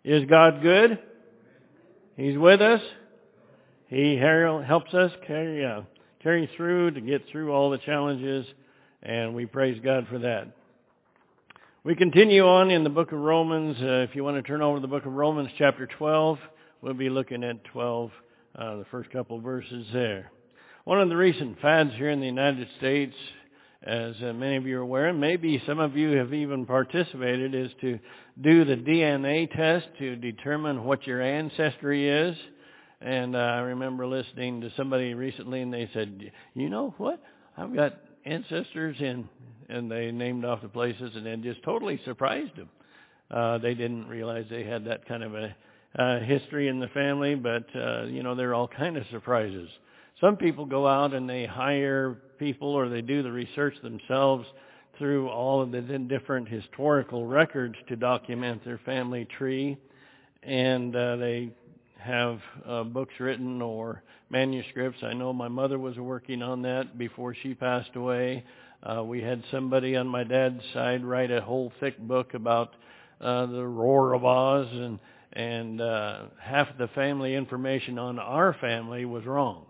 Is God good? He's with us. He helps us carry through to get through all the challenges, and we praise God for that. We continue on in the book of Romans. If you want to turn over to the book of Romans chapter 12, we'll be looking at 12, the first couple verses there. One of the recent fads here in the United States, as many of you are aware, and maybe some of you have even participated, is to do the DNA test to determine what your ancestry is. And I remember listening to somebody recently, and they said, you know what? I've got ancestors in, and they named off the places, and it just totally surprised them. They didn't realize they had that kind of a history in the family, but, there are all kind of surprises. Some people go out and they hire people, or they do the research themselves through all of the different historical records to document their family tree, and they have books written or manuscripts. I know my mother was working on that before she passed away. We had somebody on my dad's side write a whole thick book about the Roar of Oz, and half the family information on our family was wrong.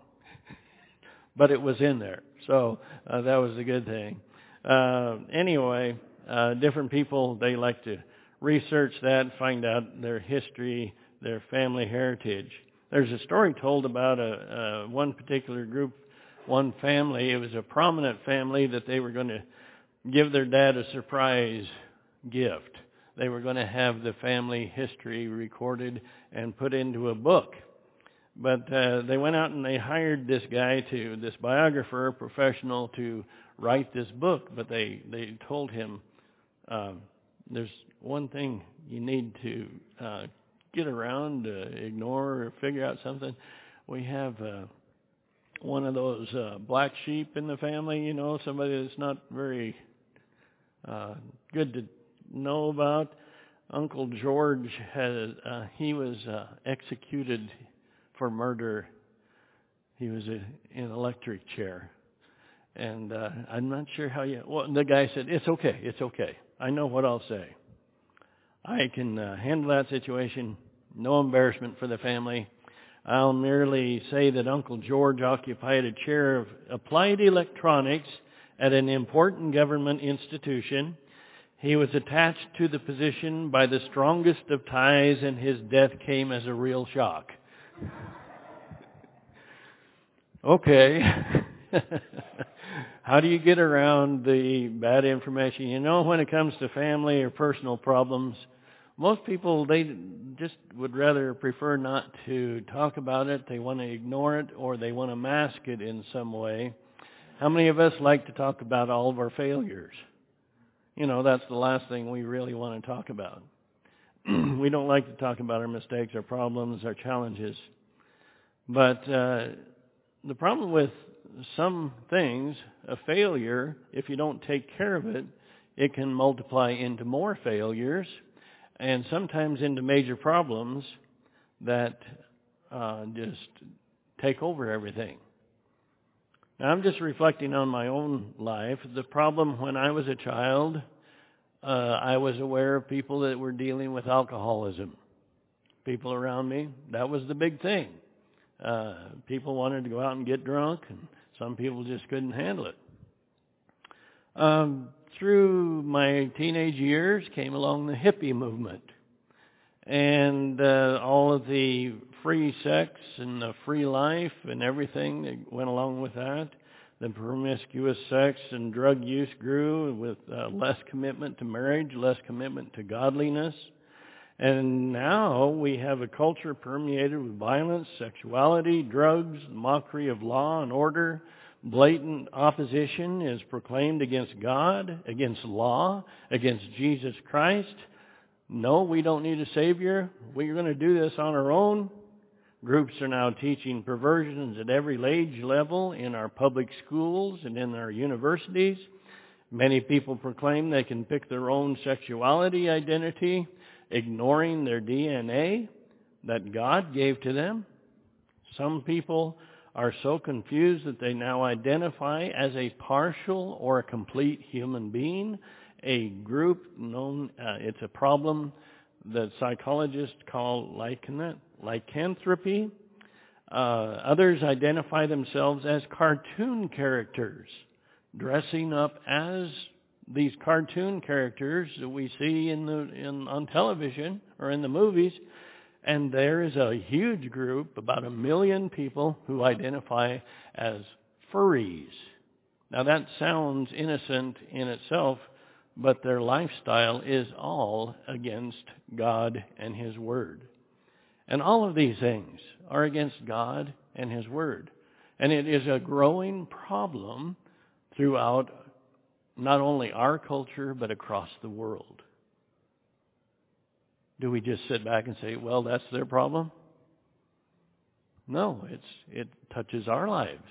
But it was in there. So that was a good thing. Anyway, different people, they like to research that, find out their history, their family heritage. There's a story told about one particular group, one family. It was a prominent family that they were going to give their dad a surprise gift. They were going to have the family history recorded and put into a book. But they went out and they hired this guy, this biographer, a professional, to write this book. But they told him, there's one thing you need to get around, ignore, or figure out something. We have one of those black sheep in the family, somebody that's not very good to know about. Uncle George he was executed for murder. He was in an electric chair. And I'm not sure how the guy said, it's okay. I know what I'll say. I can handle that situation. No embarrassment for the family. I'll merely say that Uncle George occupied a chair of applied electronics at an important government institution. He was attached to the position by the strongest of ties, and his death came as a real shock. Okay. How do you get around the bad information? When it comes to family or personal problems, most people, they just would rather prefer not to talk about it. They want to ignore it, or they want to mask it in some way. How many of us like to talk about all of our failures? That's the last thing we really want to talk about. We don't like to talk about our mistakes, our problems, our challenges. But the problem with some things, a failure, if you don't take care of it, it can multiply into more failures, and sometimes into major problems that just take over everything. Now, I'm just reflecting on my own life. The problem when I was a child, I was aware of people that were dealing with alcoholism. People around me, that was the big thing. People wanted to go out and get drunk, and some people just couldn't handle it. Through my teenage years came along the hippie movement, and all of the free sex and the free life and everything that went along with that. The promiscuous sex and drug use grew with less commitment to marriage, less commitment to godliness. And now we have a culture permeated with violence, sexuality, drugs, mockery of law and order. Blatant opposition is proclaimed against God, against law, against Jesus Christ. No, we don't need a Savior. We're going to do this on our own. Groups are now teaching perversions at every age level in our public schools and in our universities. Many people proclaim they can pick their own sexuality identity, ignoring their DNA that God gave to them. Some people are so confused that they now identify as a partial or a complete human being. A group known, it's a problem that psychologists call lycanthropy. Others identify themselves as cartoon characters, dressing up as these cartoon characters that we see on television or in the movies. And there is a huge group, about 1 million people, who identify as furries. Now that sounds innocent in itself, but their lifestyle is all against God and His Word. And all of these things are against God and His Word. And it is a growing problem throughout not only our culture, but across the world. Do we just sit back and say, well, that's their problem? No, it touches our lives,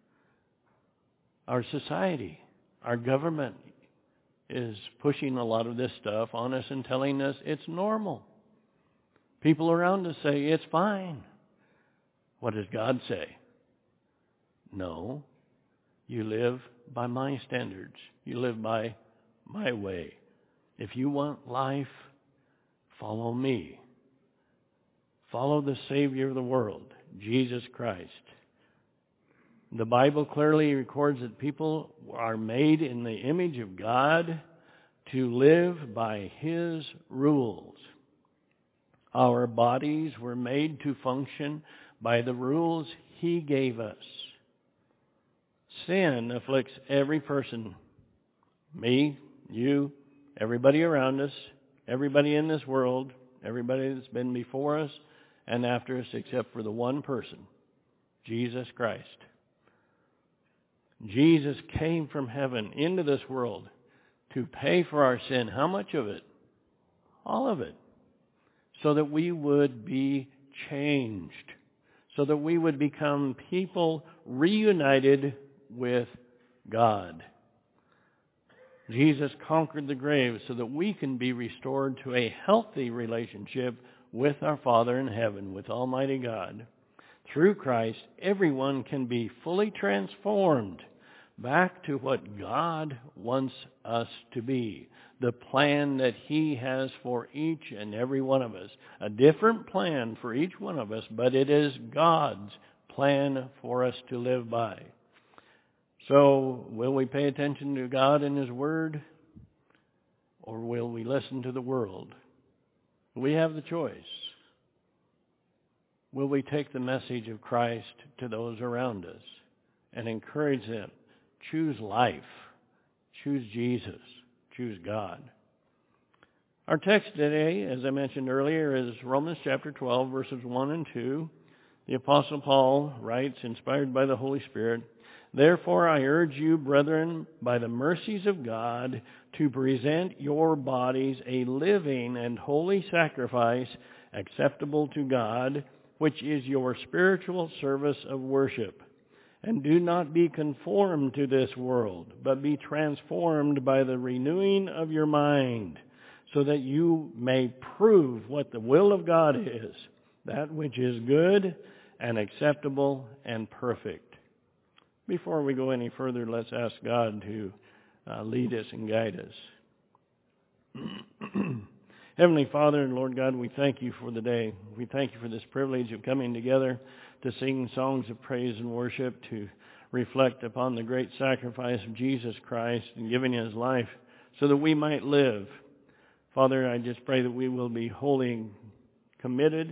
our society, our government is pushing a lot of this stuff on us and telling us it's normal. People around us say it's fine. What does God say? No, you live by my standards. You live by my way. If you want life, follow me. Follow the Savior of the world, Jesus Christ. The Bible clearly records that people are made in the image of God to live by His rules. Our bodies were made to function by the rules He gave us. Sin afflicts every person, me, you, everybody around us, everybody in this world, everybody that's been before us and after us, except for the one person, Jesus Christ. Jesus came from heaven into this world to pay for our sin. How much of it? All of it. So that we would be changed. So that we would become people reunited with God. Jesus conquered the grave so that we can be restored to a healthy relationship with our Father in heaven, with Almighty God. Through Christ, everyone can be fully transformed back to what God wants us to be. The plan that He has for each and every one of us. A different plan for each one of us, but it is God's plan for us to live by. So, will we pay attention to God and His Word? Or will we listen to the world? We have the choice. Will we take the message of Christ to those around us and encourage them? Choose life. Choose Jesus. Choose God. Our text today, as I mentioned earlier, is Romans chapter 12, verses 1 and 2. The Apostle Paul writes, inspired by the Holy Spirit, "Therefore I urge you, brethren, by the mercies of God, to present your bodies a living and holy sacrifice, acceptable to God, which is your spiritual service of worship. And do not be conformed to this world, but be transformed by the renewing of your mind, so that you may prove what the will of God is, that which is good and acceptable and perfect." Before we go any further, let's ask God to lead us and guide us. Heavenly Father and Lord God, we thank you for the day. We thank you for this privilege of coming together to sing songs of praise and worship, to reflect upon the great sacrifice of Jesus Christ and giving His life so that we might live. Father, I just pray that we will be wholly committed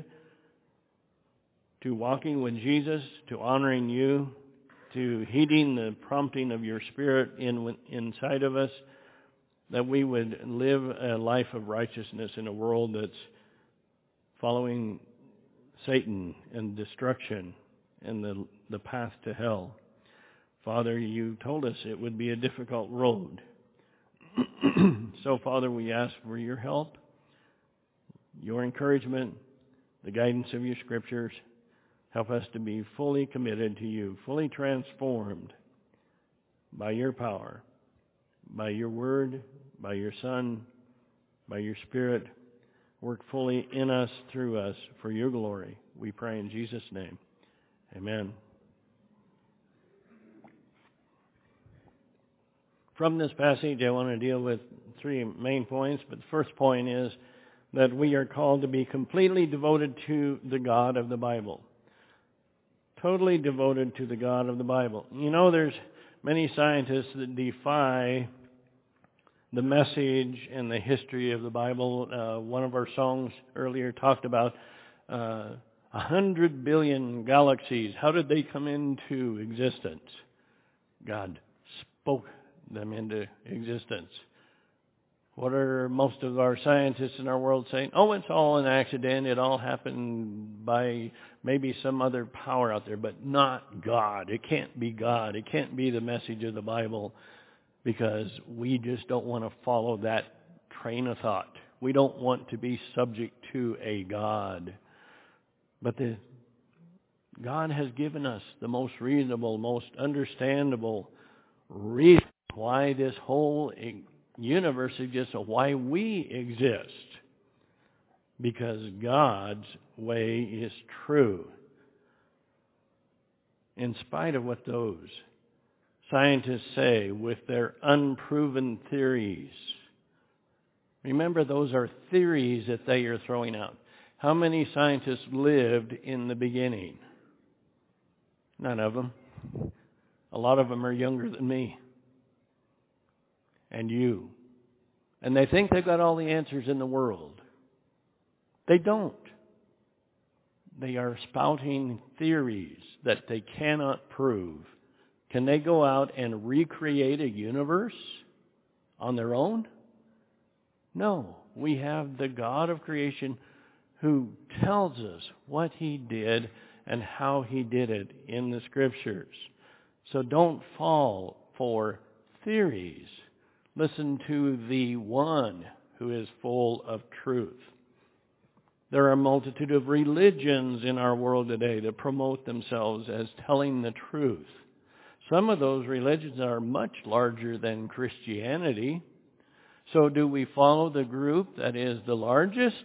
to walking with Jesus, to honoring you, to heeding the prompting of your Spirit inside of us, that we would live a life of righteousness in a world that's following Satan and destruction and the path to hell. Father, you told us it would be a difficult road. So, Father, we ask for your help, your encouragement, the guidance of your Scriptures. Help us to be fully committed to you, fully transformed by your power, by your word, by your Son, by your Spirit. Work fully in us, through us, for your glory. We pray in Jesus' name. Amen. From this passage, I want to deal with three main points, but the first point is that we are called to be completely devoted to the God of the Bible. Totally devoted to the God of the Bible. You know, there's many scientists that defy the message and the history of the Bible. One of our songs earlier talked about 100 billion galaxies. How did they come into existence? God spoke them into existence. What are most of our scientists in our world saying? Oh, it's all an accident. It all happened by maybe some other power out there, but not God. It can't be God. It can't be the message of the Bible, because we just don't want to follow that train of thought. We don't want to be subject to a God. But God has given us the most reasonable, most understandable reason why this whole universe exists, or why we exist. Because God's way is true. In spite of what those scientists say with their unproven theories. Remember, those are theories that they are throwing out. How many scientists lived in the beginning? None of them. A lot of them are younger than me. And you. And they think they've got all the answers in the world. They don't. They are spouting theories that they cannot prove. Can they go out and recreate a universe on their own? No. We have the God of creation who tells us what He did and how He did it in the Scriptures. So don't fall for theories. Listen to the one who is full of truth. There are a multitude of religions in our world today that promote themselves as telling the truth. Some of those religions are much larger than Christianity. So do we follow the group that is the largest?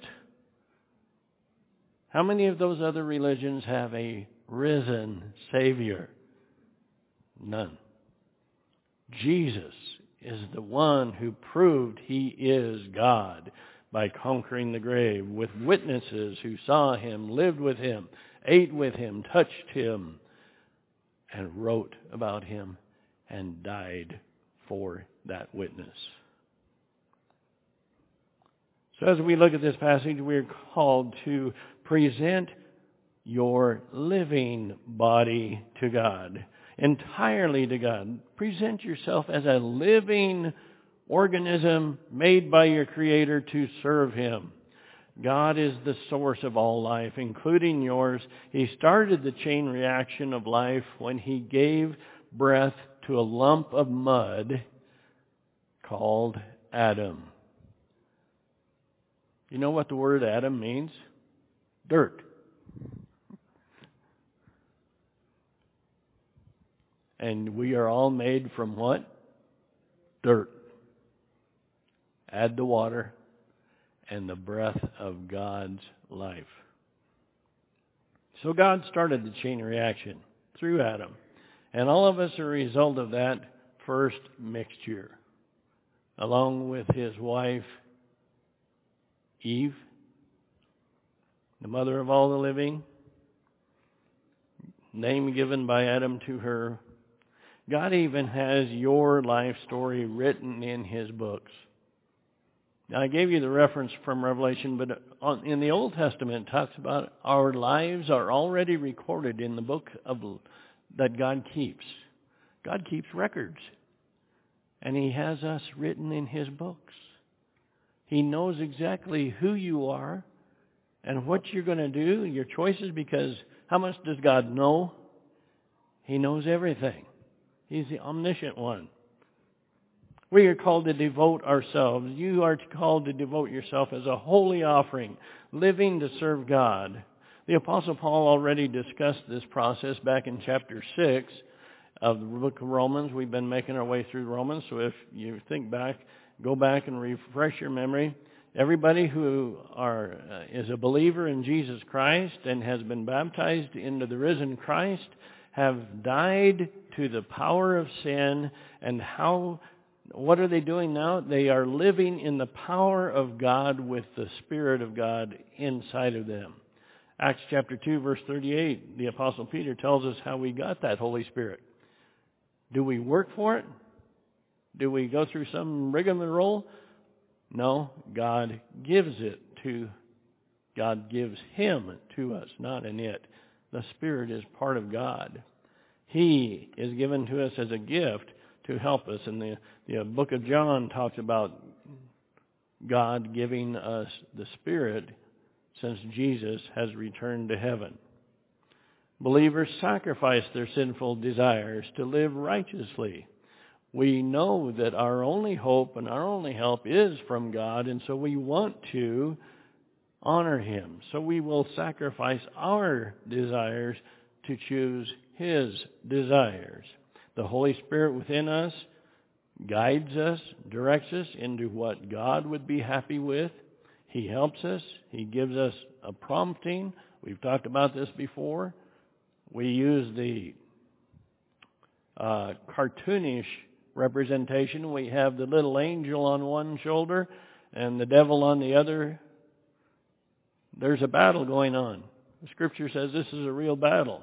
How many of those other religions have a risen Savior? None. Jesus is the one who proved He is God by conquering the grave with witnesses who saw Him, lived with Him, ate with Him, touched Him, and wrote about Him and died for that witness. So as we look at this passage, we're called to present your living body to God, entirely to God. Present yourself as a living organism made by your Creator to serve Him. God is the source of all life, including yours. He started the chain reaction of life when He gave breath to a lump of mud called Adam. You know what the word Adam means? Dirt. And we are all made from what? Dirt. Add the water and the breath of God's life. So God started the chain reaction through Adam. And all of us are a result of that first mixture, along with his wife, Eve, the mother of all the living, name given by Adam to her. God even has your life story written in His books. Now, I gave you the reference from Revelation, but in the Old Testament it talks about our lives are already recorded in the book that God keeps. God keeps records, and He has us written in His books. He knows exactly who you are and what you're going to do, your choices, because how much does God know? He knows everything. He's the omniscient one. We are called to devote ourselves. You are called to devote yourself as a holy offering, living to serve God. The Apostle Paul already discussed this process back in chapter 6 of the book of Romans. We've been making our way through Romans, so if you think back, go back and refresh your memory. Everybody who is a believer in Jesus Christ and has been baptized into the risen Christ have died to the power of sin and how What are they doing now? They are living in the power of God with the Spirit of God inside of them. Acts chapter 2, verse 38, the Apostle Peter tells us how we got that Holy Spirit. Do we work for it? Do we go through some rigmarole? No, God gives Him to us, not in it. The Spirit is part of God. He is given to us as a gift to help us. And the book of John talks about God giving us the Spirit since Jesus has returned to heaven. Believers sacrifice their sinful desires to live righteously. We know that our only hope and our only help is from God, and so we want to honor Him. So we will sacrifice our desires to choose His desires. The Holy Spirit within us guides us, directs us into what God would be happy with. He helps us. He gives us a prompting. We've talked about this before. We use the cartoonish representation. We have the little angel on one shoulder and the devil on the other. There's a battle going on. The Scripture says this is a real battle.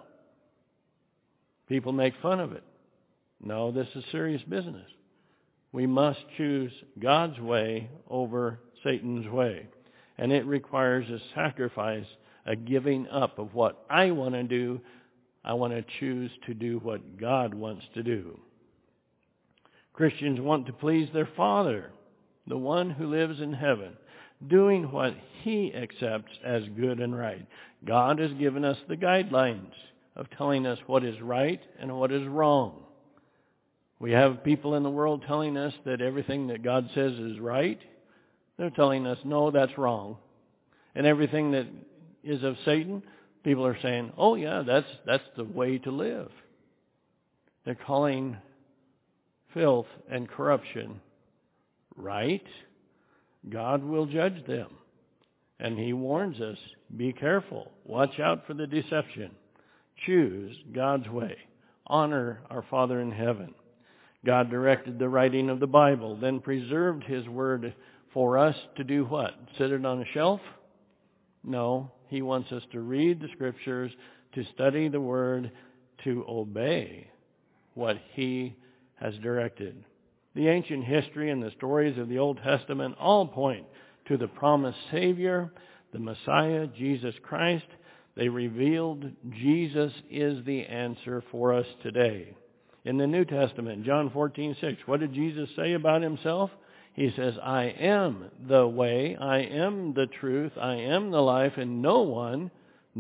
People make fun of it. No, this is serious business. We must choose God's way over Satan's way. And it requires a sacrifice, a giving up of what I want to do. I want to choose to do what God wants to do. Christians want to please their Father, the one who lives in heaven, doing what He accepts as good and right. God has given us the guidelines of telling us what is right and what is wrong. We have people in the world telling us that everything that God says is right. They're telling us, no, that's wrong. And everything that is of Satan, people are saying, oh yeah, that's the way to live. They're calling filth and corruption right. God will judge them. And He warns us, be careful. Watch out for the deception. Choose God's way. Honor our Father in heaven. God directed the writing of the Bible, then preserved His Word for us to do what? Sit it on a shelf? No, He wants us to read the Scriptures, to study the Word, to obey what He has directed. The ancient history and the stories of the Old Testament all point to the promised Savior, the Messiah, Jesus Christ. They revealed Jesus is the answer for us today. In the New Testament, John 14:6, what did Jesus say about Himself? He says, I am the way, I am the truth, I am the life, and no one,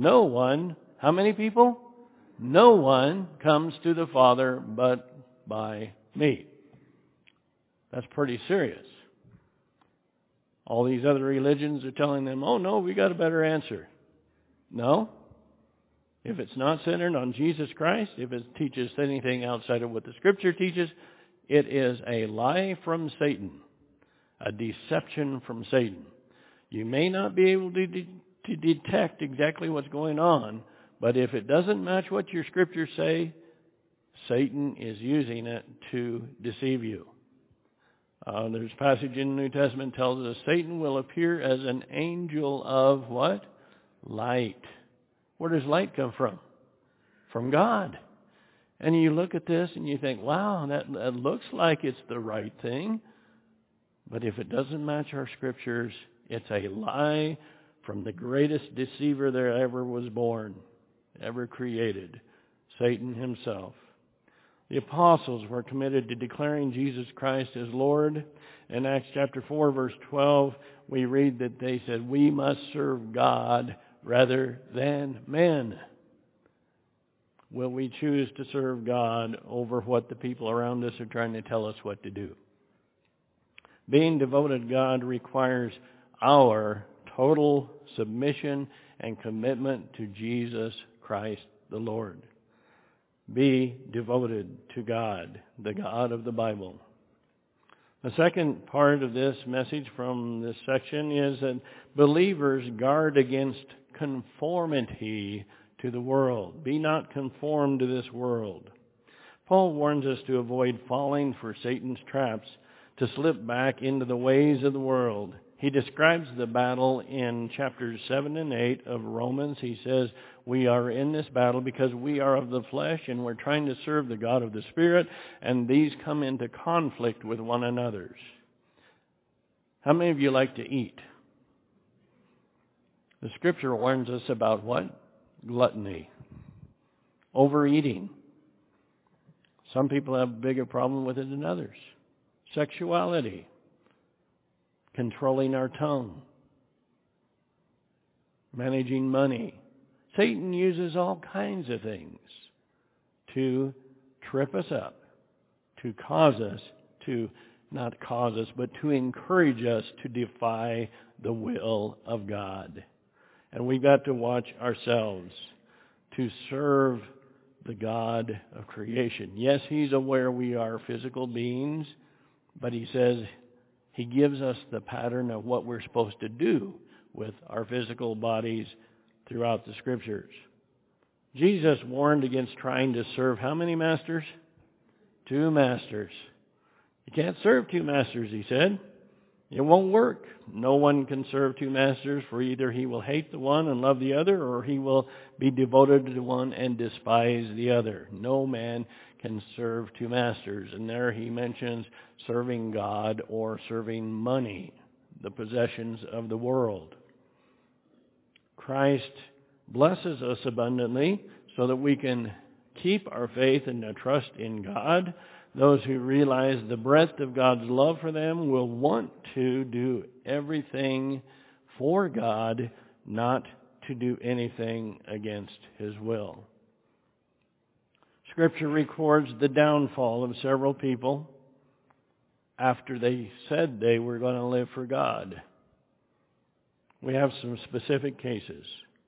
how many people? No one comes to the Father but by me. That's pretty serious. All these other religions are telling them, oh no, we got a better answer. No. If it's not centered on Jesus Christ, if it teaches anything outside of what the Scripture teaches, it is a lie from Satan, a deception from Satan. You may not be able to detect exactly what's going on, but if it doesn't match what your Scriptures say, Satan is using it to deceive you. There's a passage in the New Testament that tells us Satan will appear as an angel of what? Light. Where does light come from? From God. And you look at this and you think, wow, that looks like it's the right thing. But if it doesn't match our Scriptures, it's a lie from the greatest deceiver there ever was born, ever created, Satan himself. The apostles were committed to declaring Jesus Christ as Lord. In Acts chapter 4, verse 12, we read that they said, we must serve God rather than men. Will we choose to serve God over what the people around us are trying to tell us what to do? Being devoted to God requires our total submission and commitment to Jesus Christ the Lord. Be devoted to God, the God of the Bible. The second part of this message from this section is that believers guard against conformity to the world. Be not conformed to this world. Paul warns us to avoid falling for Satan's traps to slip back into the ways of the world. He describes the battle in chapters 7 and 8 of Romans. He says, we are in this battle because we are of the flesh and we're trying to serve the God of the Spirit, and these come into conflict with one another. How many of you like to eat? The Scripture warns us about what? Gluttony. Overeating. Some people have a bigger problem with it than others. Sexuality. Controlling our tongue. Managing money. Satan uses all kinds of things to trip us up, to cause us to, not cause us, but to encourage us to defy the will of God. And we've got to watch ourselves to serve the God of creation. Yes, He's aware we are physical beings, but He says He gives us the pattern of what we're supposed to do with our physical bodies throughout the Scriptures. Jesus warned against trying to serve how many masters? 2 masters. You can't serve 2 masters, He said. It won't work. No one can serve 2 masters, for either he will hate the one and love the other, or he will be devoted to one and despise the other. No man can serve 2 masters. And there he mentions serving God or serving money, the possessions of the world. Christ blesses us abundantly so that we can keep our faith and our trust in God. Those who realize the breadth of God's love for them will want to do everything for God, not to do anything against His will. Scripture records the downfall of several people after they said they were going to live for God. We have some specific cases.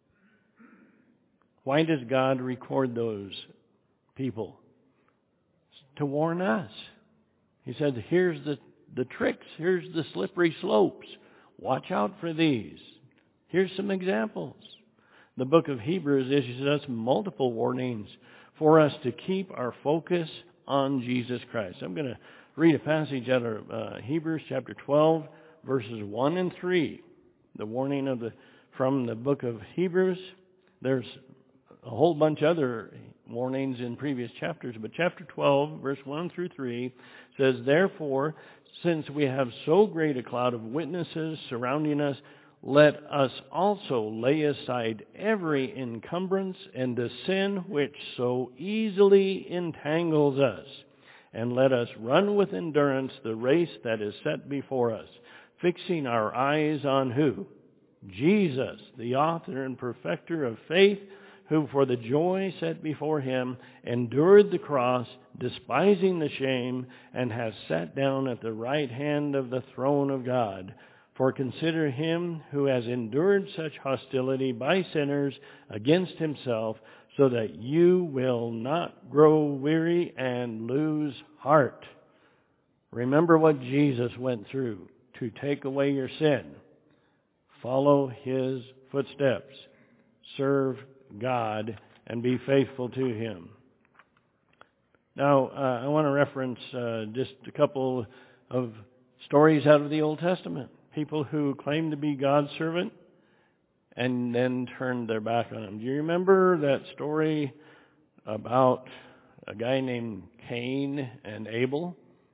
Why does God record those people? To warn us. He said, here's the tricks. Here's the slippery slopes. Watch out for these. Here's some examples. The book of Hebrews issues us multiple warnings for us to keep our focus on Jesus Christ. I'm going to read a passage out of Hebrews chapter 12, verses 1 and 3. The warning from the book of Hebrews. There's a whole bunch other warnings in previous chapters, but chapter 12, verse 1 through 3 says, therefore, since we have so great a cloud of witnesses surrounding us, let us also lay aside every encumbrance and the sin which so easily entangles us, and let us run with endurance the race that is set before us, fixing our eyes on who? Jesus, the author and perfecter of faith, who for the joy set before Him endured the cross, despising the shame, and has sat down at the right hand of the throne of God. For consider Him who has endured such hostility by sinners against Himself, so that you will not grow weary and lose heart. Remember what Jesus went through to take away your sin. Follow His footsteps. Serve God and be faithful to Him. Now, I want to reference just a couple of stories out of the Old Testament. People who claimed to be God's servant and then turned their back on Him. Do you remember that story about a guy named Cain and Abel?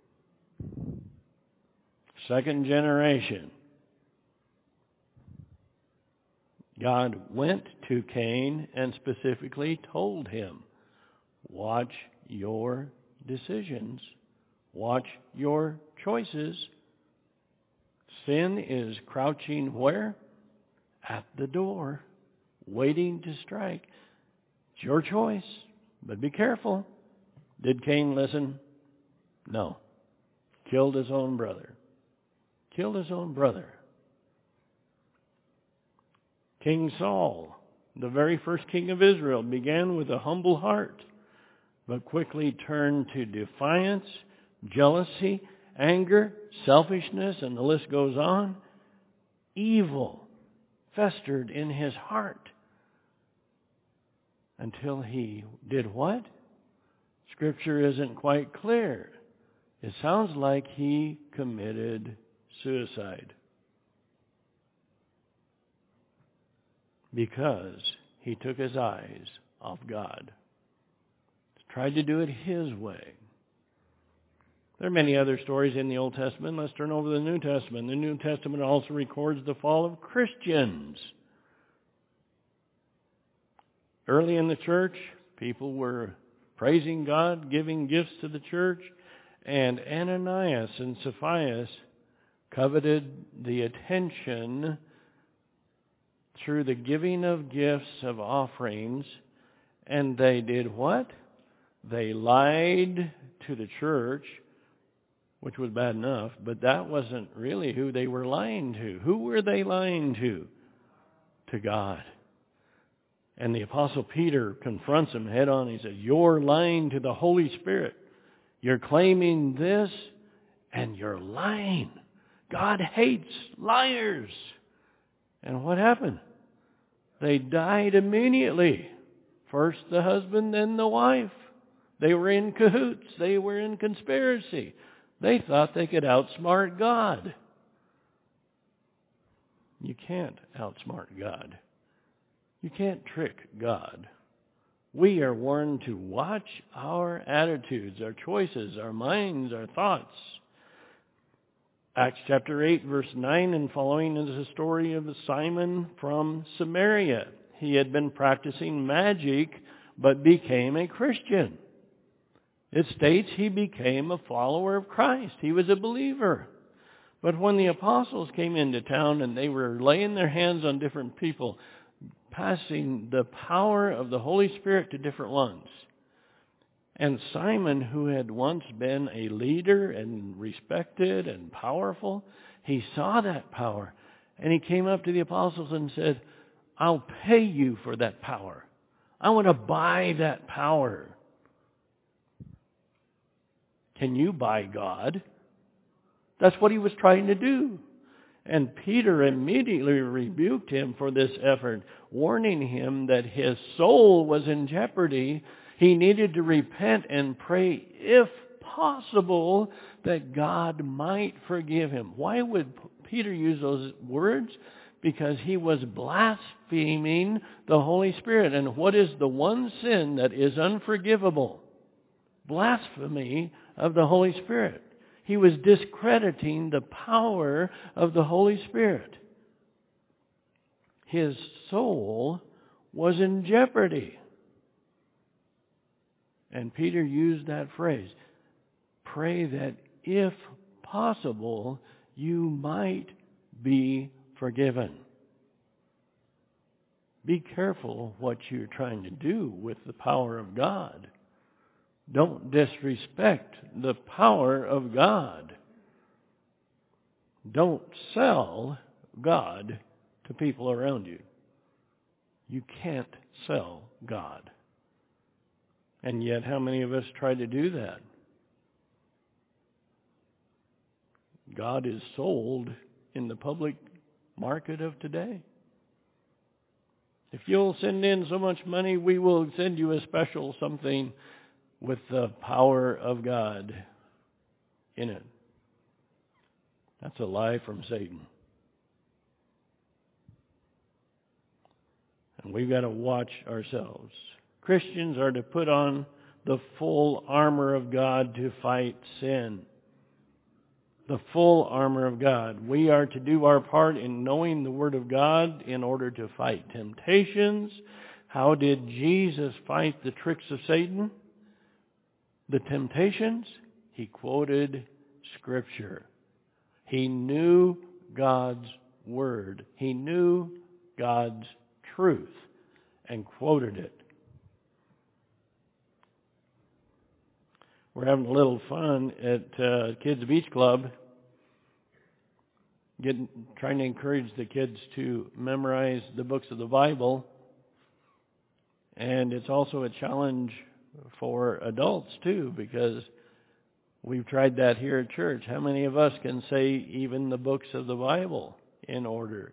2nd generation. God went to Cain and specifically told him, watch your decisions. Watch your choices. Sin is crouching where? At the door, waiting to strike. It's your choice, but be careful. Did Cain listen? No. Killed his own brother. Killed his own brother. King Saul, the very first king of Israel, began with a humble heart, but quickly turned to defiance, jealousy, anger, selfishness, and the list goes on. Evil festered in his heart until he did what? Scripture isn't quite clear. It sounds like he committed suicide because he took his eyes off God. Tried to do it his way. There are many other stories in the Old Testament. Let's turn over to the New Testament. The New Testament also records the fall of Christians. Early in the church, people were praising God, giving gifts to the church, and Ananias and Sapphira coveted the attention through the giving of gifts of offerings, and they did what? They lied to the church, which was bad enough, but that wasn't really who they were lying to. Who were they lying to? To God. And the Apostle Peter confronts him head on. He says, you're lying to the Holy Spirit. You're claiming this, and you're lying. God hates liars. And what happened? They died immediately. First the husband, then the wife. They were in cahoots. They were in conspiracy. They thought they could outsmart God. You can't outsmart God. You can't trick God. We are warned to watch our attitudes, our choices, our minds, our thoughts. Acts chapter 8, verse 9 and following is the story of Simon from Samaria. He had been practicing magic, but became a Christian. It states he became a follower of Christ. He was a believer. But when the apostles came into town and they were laying their hands on different people, passing the power of the Holy Spirit to different ones, and Simon, who had once been a leader and respected and powerful, he saw that power. And he came up to the apostles and said, I'll pay you for that power. I want to buy that power. Can you buy God? That's what he was trying to do. And Peter immediately rebuked him for this effort, warning him that his soul was in jeopardy. He needed to repent and pray, if possible, that God might forgive him. Why would Peter use those words? Because he was blaspheming the Holy Spirit. And what is the one sin that is unforgivable? Blasphemy of the Holy Spirit. He was discrediting the power of the Holy Spirit. His soul was in jeopardy. And Peter used that phrase, pray that if possible, you might be forgiven. Be careful what you're trying to do with the power of God. Don't disrespect the power of God. Don't sell God to people around you. You can't sell God. And yet, how many of us try to do that? God is sold in the public market of today. If you'll send in so much money, we will send you a special something with the power of God in it. That's a lie from Satan. And we've got to watch ourselves. Christians are to put on the full armor of God to fight sin. The full armor of God. We are to do our part in knowing the Word of God in order to fight temptations. How did Jesus fight the tricks of Satan? The temptations? He quoted Scripture. He knew God's Word. He knew God's truth and quoted it. We're having a little fun at Kids Beach Club, trying to encourage the kids to memorize the books of the Bible. And it's also a challenge for adults too, because we've tried that here at church. How many of us can say even the books of the Bible in order?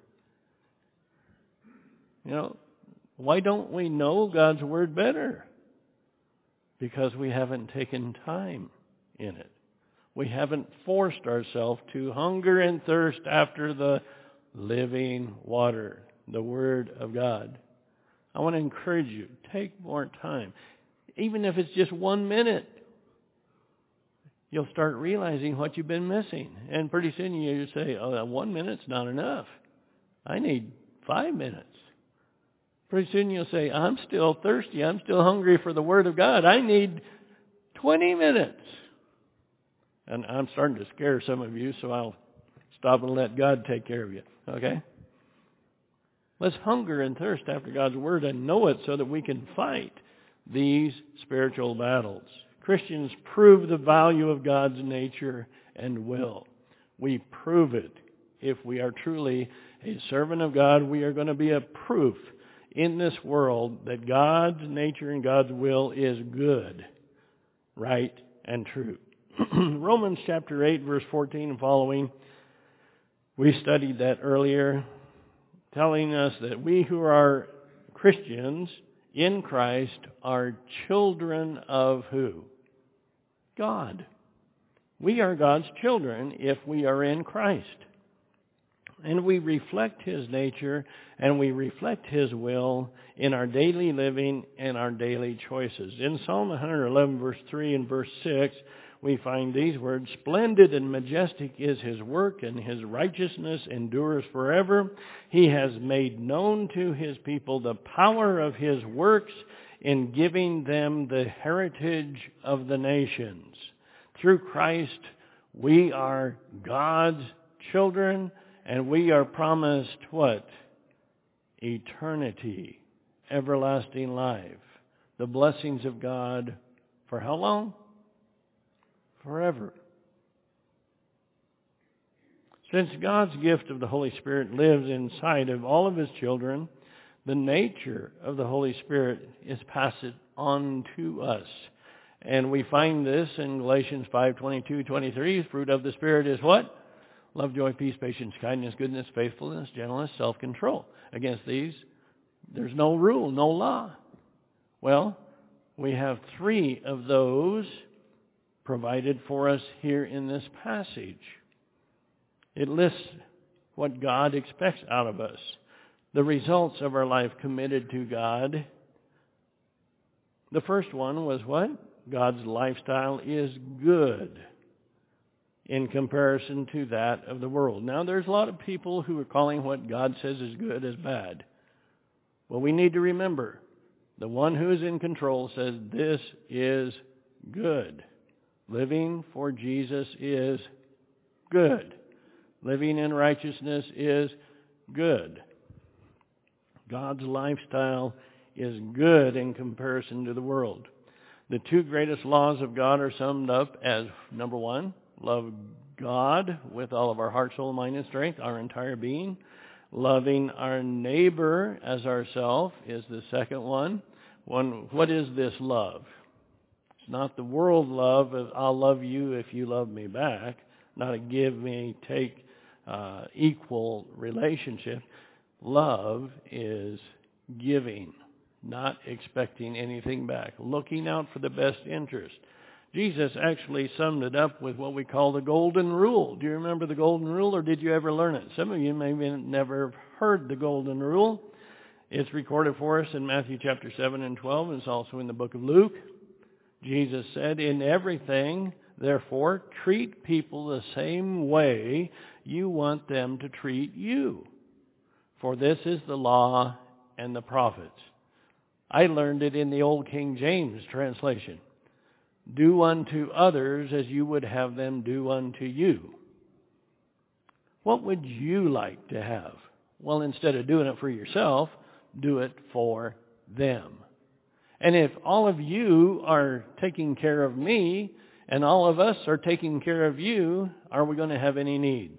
You know, why don't we know God's Word better? Because we haven't taken time in it. We haven't forced ourselves to hunger and thirst after the living water, the Word of God. I want to encourage you, take more time. Even if it's just 1 minute, you'll start realizing what you've been missing. And pretty soon you say, oh, 1 minute's not enough. I need 5 minutes. Pretty soon you'll say, I'm still thirsty. I'm still hungry for the Word of God. I need 20 minutes. And I'm starting to scare some of you, so I'll stop and let God take care of you. Okay? Let's hunger and thirst after God's Word and know it so that we can fight these spiritual battles. Christians prove the value of God's nature and will. We prove it. If we are truly a servant of God, we are going to be a proof in this world that God's nature and God's will is good, right, and true. Romans chapter 8, verse 14 and following, we studied that earlier, telling us that we who are Christians in Christ are children of who? God. We are God's children if we are in Christ. And we reflect His nature and we reflect His will in our daily living and our daily choices. In Psalm 111, verse 3 and verse 6, we find these words, "Splendid and majestic is His work, and His righteousness endures forever. He has made known to His people the power of His works in giving them the heritage of the nations." Through Christ, we are God's children, and we are promised what? Eternity, everlasting life, the blessings of God for how long? Forever. Since God's gift of the Holy Spirit lives inside of all of His children, the nature of the Holy Spirit is passed on to us. And we find this in Galatians 5:22-23. Fruit of the Spirit is what? Love, joy, peace, patience, kindness, goodness, faithfulness, gentleness, self-control. Against these, there's no rule, no law. Well, we have 3 of those provided for us here in this passage. It lists what God expects out of us, the results of our life committed to God. The first one was what? God's lifestyle is good in comparison to that of the world. Now, there's a lot of people who are calling what God says is good as bad. Well, we need to remember, the one who is in control says this is good. Living for Jesus is good. Living in righteousness is good. God's lifestyle is good in comparison to the world. The 2 greatest laws of God are summed up as, number 1, love God with all of our heart, soul, mind, and strength, our entire being. Loving our neighbor as ourselves is the second one. What is this love? It's not the world love of I'll love you if you love me back, not a give me, take, equal relationship. Love is giving, not expecting anything back, looking out for the best interest. Jesus actually summed it up with what we call the golden rule. Do you remember the golden rule, or did you ever learn it? Some of you maybe never have heard the golden rule. It's recorded for us in Matthew chapter 7 and 12, and it's also in the book of Luke. Jesus said, "In everything, therefore, treat people the same way you want them to treat you. For this is the law and the prophets." I learned it in the old King James translation. Do unto others as you would have them do unto you. What would you like to have? Well, instead of doing it for yourself, do it for them. And if all of you are taking care of me, and all of us are taking care of you, are we going to have any needs?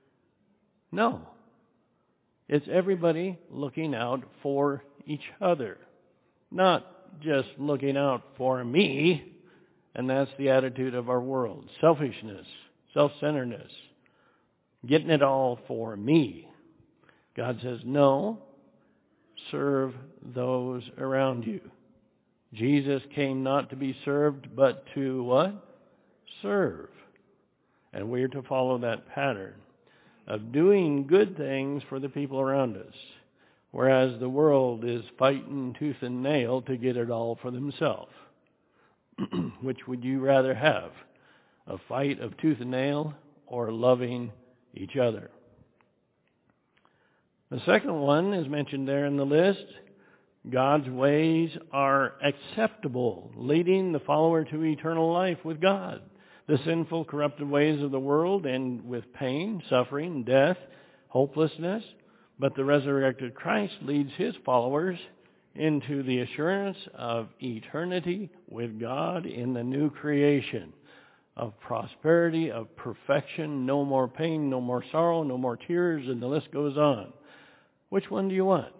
No. It's everybody looking out for each other. Not just looking out for me, and that's the attitude of our world. Selfishness, self-centeredness, getting it all for me. God says, no, serve those around you. Jesus came not to be served, but to what? Serve. And we're to follow that pattern of doing good things for the people around us, whereas the world is fighting tooth and nail to get it all for themselves. Which would you rather have? A fight of tooth and nail or loving each other? The second one is mentioned there in the list. God's ways are acceptable, leading the follower to eternal life with God. The sinful, corrupted ways of the world end with pain, suffering, death, hopelessness. But the resurrected Christ leads his followers into the assurance of eternity with God in the new creation, of prosperity, of perfection, no more pain, no more sorrow, no more tears, and the list goes on. Which one do you want?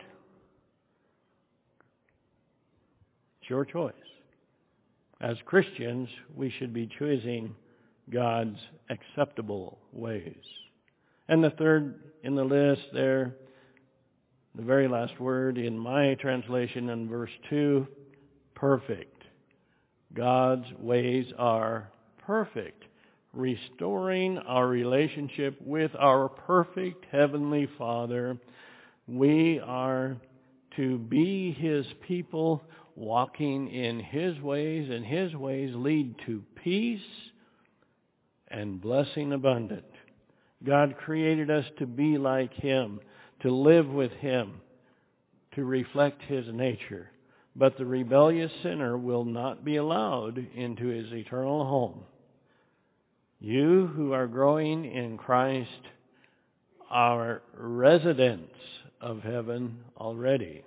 It's your choice. As Christians, we should be choosing God's acceptable ways. And the third in the list there, the very last word in my translation in verse 2, perfect. God's ways are perfect, restoring our relationship with our perfect Heavenly Father. We are to be His people, walking in His ways, and His ways lead to peace and blessing abundant. God created us to be like Him, to live with Him, to reflect His nature. But the rebellious sinner will not be allowed into his eternal home. You who are growing in Christ are residents of heaven already.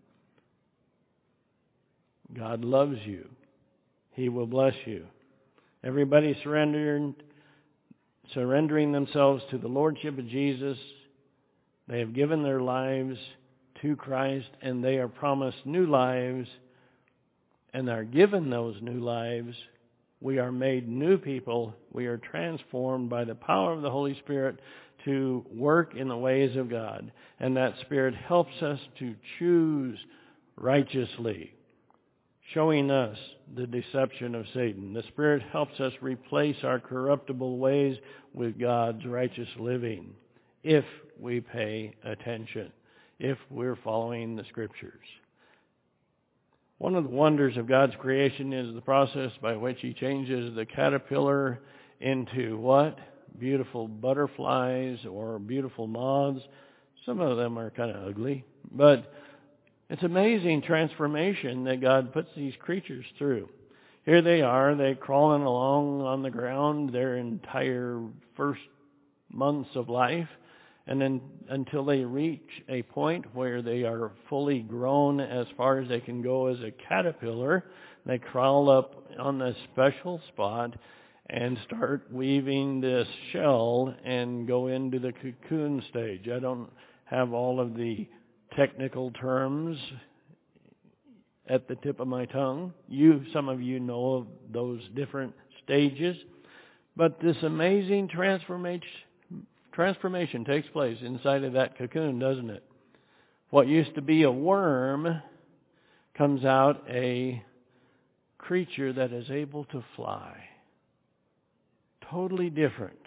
God loves you. He will bless you. Everybody surrendering themselves to the Lordship of Jesus, they have given their lives to Christ, and they are promised new lives, and are given those new lives. We are made new people. We are transformed by the power of the Holy Spirit to work in the ways of God. And that Spirit helps us to choose righteously, showing us the deception of Satan. The Spirit helps us replace our corruptible ways with God's righteous living, if we pay attention, if we're following the Scriptures. One of the wonders of God's creation is the process by which He changes the caterpillar into what? Beautiful butterflies or beautiful moths. Some of them are kind of ugly, but it's amazing transformation that God puts these creatures through. Here they are, they're crawling along on the ground their entire first months of life, and then until they reach a point where they are fully grown as far as they can go as a caterpillar, they crawl up on a special spot and start weaving this shell and go into the cocoon stage. I don't have all of the technical terms at the tip of my tongue. Some of you know of those different stages. But this amazing transformation takes place inside of that cocoon, doesn't it? What used to be a worm comes out a creature that is able to fly. Totally different.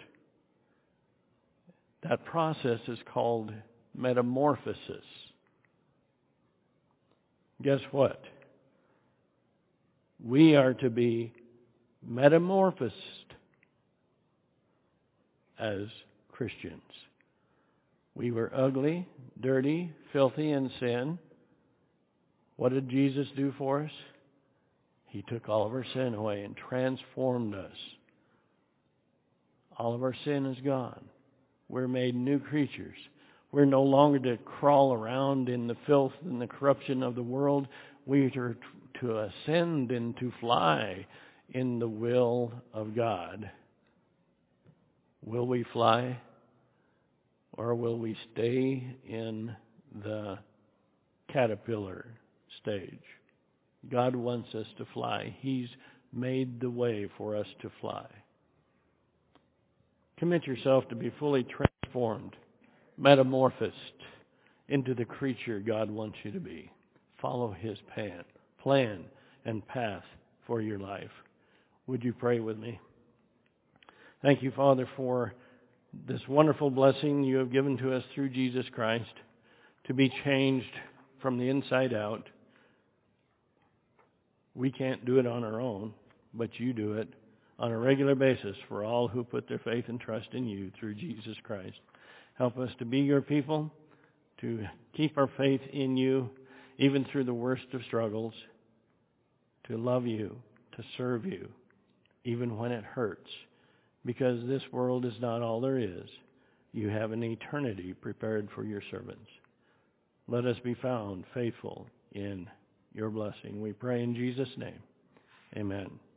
That process is called metamorphosis. Guess what? We are to be metamorphosed as Christians. We were ugly, dirty, filthy in sin. What did Jesus do for us? He took all of our sin away and transformed us. All of our sin is gone. We're made new creatures. We're no longer to crawl around in the filth and the corruption of the world. We are to ascend and to fly in the will of God. Will we fly? Or will we stay in the caterpillar stage? God wants us to fly. He's made the way for us to fly. Commit yourself to be fully transformed, metamorphosed into the creature God wants you to be. Follow His plan and path for your life. Would you pray with me? Thank you, Father, for this wonderful blessing you have given to us through Jesus Christ to be changed from the inside out. We can't do it on our own, but you do it on a regular basis for all who put their faith and trust in you through Jesus Christ. Help us to be your people, to keep our faith in you, even through the worst of struggles, to love you, to serve you, even when it hurts, because this world is not all there is. You have an eternity prepared for your servants. Let us be found faithful in your blessing. We pray in Jesus' name. Amen.